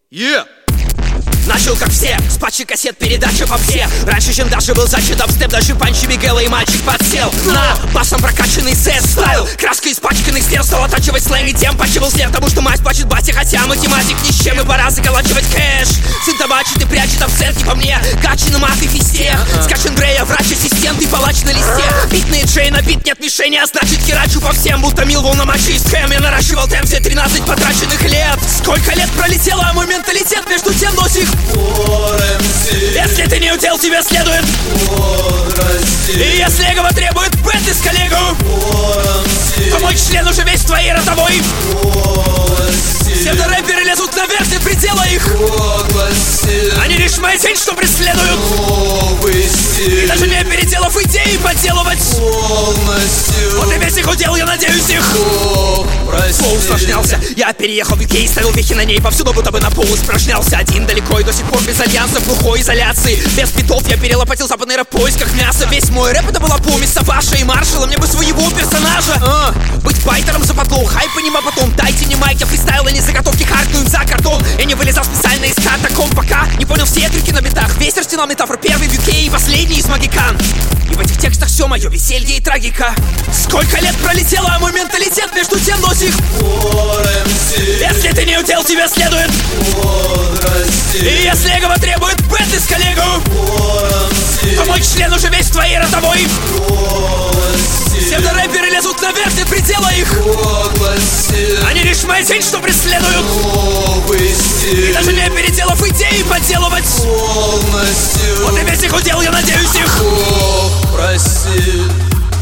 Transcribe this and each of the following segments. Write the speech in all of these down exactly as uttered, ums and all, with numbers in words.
Yeah. Начал как все, с пачек кассет, передача по все. Раньше, чем даже был зачат степ, даже панчи бегала и мальчик подсел. На басом прокачанный сет-стайл, краской испачканный стен, стал оттачивать сленг и тем почивал след. Потому что мать плачет баси, хотя математик ни с чем. И пора заколачивать кэш. Сын табачит и прячет абсент, не по мне. Гачи на мат и фисте. Скачан Брея, врач-ассистент и палач на листе. Битные Джей, на бит нет мишени, а значит херачу по всем. Будто Милвол на матче из хэм. Я наращивал темп все тринадцать потраченных лет. Сколько лет пролетело, а мой менталитет между тем до сих пор. Если ты не удел, тебе следует подрасти. И если эго требует беты с коллегу, то мой член уже весь в твоей ротовой полости. Все рэперы лезут наверх, нет предела их погласти. Они лишь моя тень, что преследуют новый стиль. И даже не переделав идеи подделывать полностью. Вот и весь их удел, я надеюсь их Флоу усложнялся, я переехал в ю кей, ставил вехи на ней повсюду, будто бы на пол испражнялся. Один далеко и до сих пор без альянса, в глухой изоляции. Без битов я перелопатил западный рэп в поисках мяса. Весь мой рэп это была помесь Саваша и Маршала. Мне бы своего персонажа а, быть байтером западло, хайпа нема потом. Дайте мне майк, я фристайл, а не заготовки харкнуем за картон. Я не вылезал специально из катакомб, пока не понял все трюки на битах. Весь арсенал метафор, первый в ю кей и последний из Магикан. И в этих текстах все мое веселье и трагика. Сколько лет пролетело, а мой менталитет между тем до сих пор. Если ты не удел, тебе следует подрасти. И если эго требует беты с коллегу, то мой член уже весь в твоей ротовой полости. Все рэперы лезут наверх, нет предела их погласти. Они лишь моя тень, что преследуют новый стиль. И даже не переделав идеи подделывать полностью. Вот и весь их удел, я надеюсь их простит.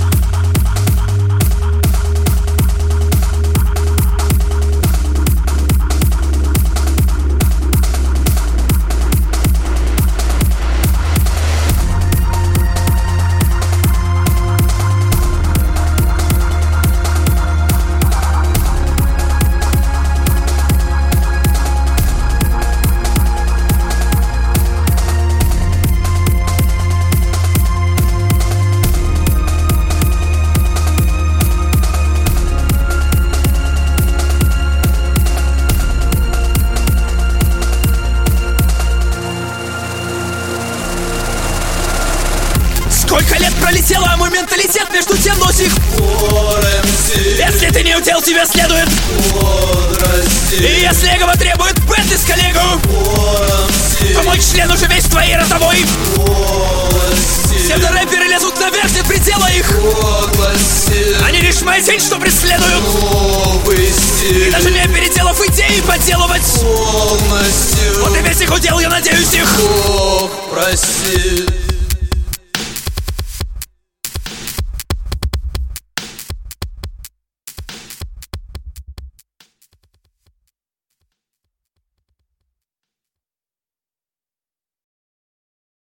Сколько лет пролетело, а мой менталитет между тем до сих пор. Если ты не удел, тебе следует подрасти. И если эго требует беты с коллегу, то мой член уже весь в твоей ротовой полости. Все рэперы лезут наверх, нет предела их погласти. Они лишь моя тень, что преследуют новый стиль. И даже не переделав идеи подделывать полностью. Вот и весь их удел, я надеюсь их простит.